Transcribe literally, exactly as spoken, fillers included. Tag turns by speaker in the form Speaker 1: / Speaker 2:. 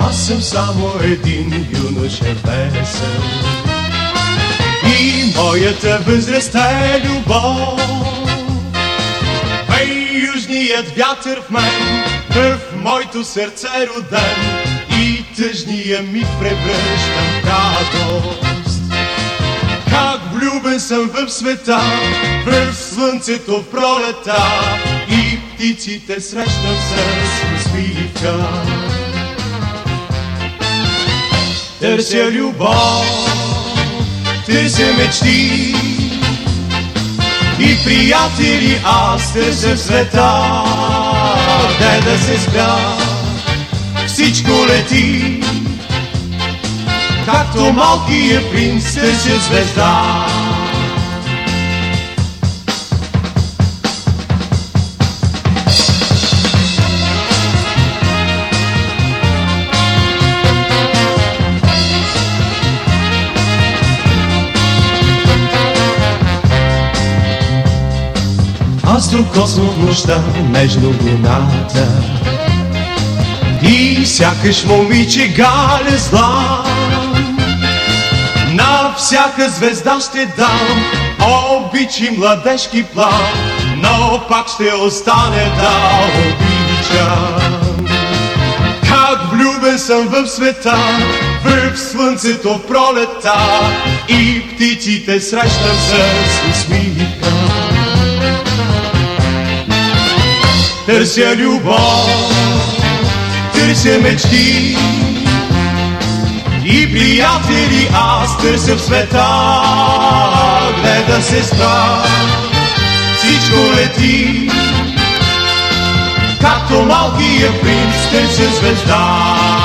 Speaker 1: Аз съм само един юноша весел и моята възраст е любов. Ей, южният вятър в мен, в моето сърце роден, и тъжния ми превръщам в радост. Как влюбен съм в света, в слънцето в пролета, и птиците срещам с усмивка. Търся любов, търся мечти и приятели, аз търся в света, де да се спя. Всичко лети, както малкият принц търся звезда. Аз докосвам в нощта нежно луната и сякаш момиче галя зла. На всяка звезда ще дам обич и младежки план, но пак ще остане да обичам. Как влюбен съм в света, в слънцето в пролета, и птиците срещам с усмивка. Търся любов, търся мечти и приятели, аз търся в света, где да се спра. Всичко лети, както малкият принц търся звезда.